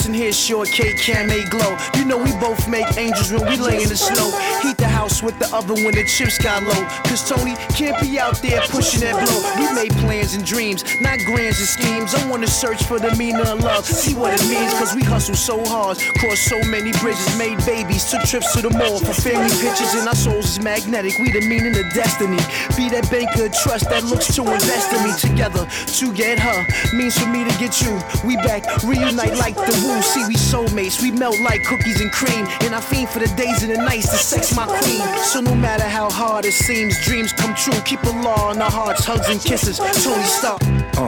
Listen here, short cake, can make glow. You know we both make angels when we lay in the snow. Heat the house with the oven when the chips got low. Cause Tony can't be out there pushing that blow. We made plans and dreams, not grands and schemes. I wanna search for the meaning of love, see what it means. Cause we hustle so hard, crossed so many bridges, made babies, took trips to the mall for family pictures. And our souls is magnetic, we the meaning of destiny. Be that banker of trust that looks to invest in me. Together to get her means for me to get you. We back, reunite like the woo. See, we soulmates, we melt like cookies and cream. And I fiend for the days and the nights to sex my queen. So no matter how hard it seems, dreams come true. Keep a law in our hearts, hugs and kisses. Tony Stark.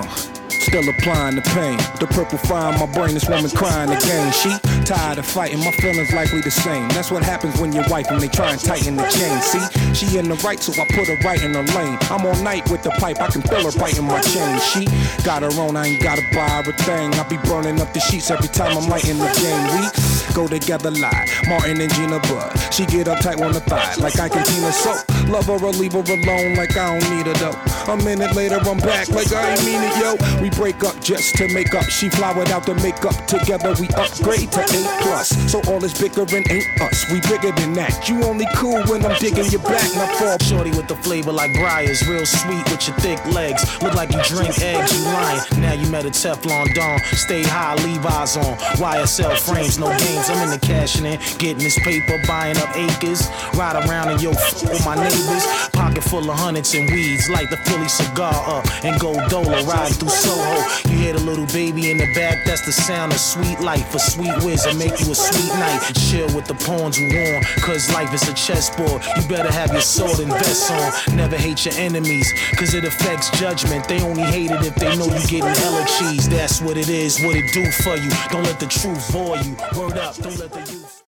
Still applying the pain. The purple fire in my brain, this woman crying again. She tired of fighting, my feelings likely the same. That's what happens when you're wife and they try and tighten the chain. See, she in the right, so I put her right in the lane. I'm all night with the pipe, I can feel her biting my chain. She got her own, I ain't gotta buy her a thing. I be burning up the sheets every time I'm lighting the game. We go together like Martin and Gina Bud. She get uptight on the thigh like I can Tina Soap. Love her or leave her alone like I don't need her though. A minute later I'm back like I ain't mean it, yo. We break up just to make up. She flowered out the makeup. Together we upgrade to A+. So all this bickering ain't us. We bigger than that. You only cool when I'm digging your back. Now fall shorty with the flavor like Briar's, real sweet with your thick legs. Look like you drink eggs, you lying. Now you met a Teflon Don. Stay high, Levi's on. YSL frames, no games. I'm in the cashing in, getting this paper, buying up acres. Ride around in your with my neighbors. Pocket full of hundreds and weeds, like the Philly cigar up and go dolo, riding through Soho. You hear the little baby in the back, that's the sound of sweet life. A sweet whiz and make you a sweet night. Chill with the pawns you want, cause life is a chessboard. You better have your sword and vest on. Never hate your enemies, cause it affects judgment. They only hate it if they know you getting hella cheese. That's what it is, what it do for you. Don't let the truth bore you. Word up, don't let the youth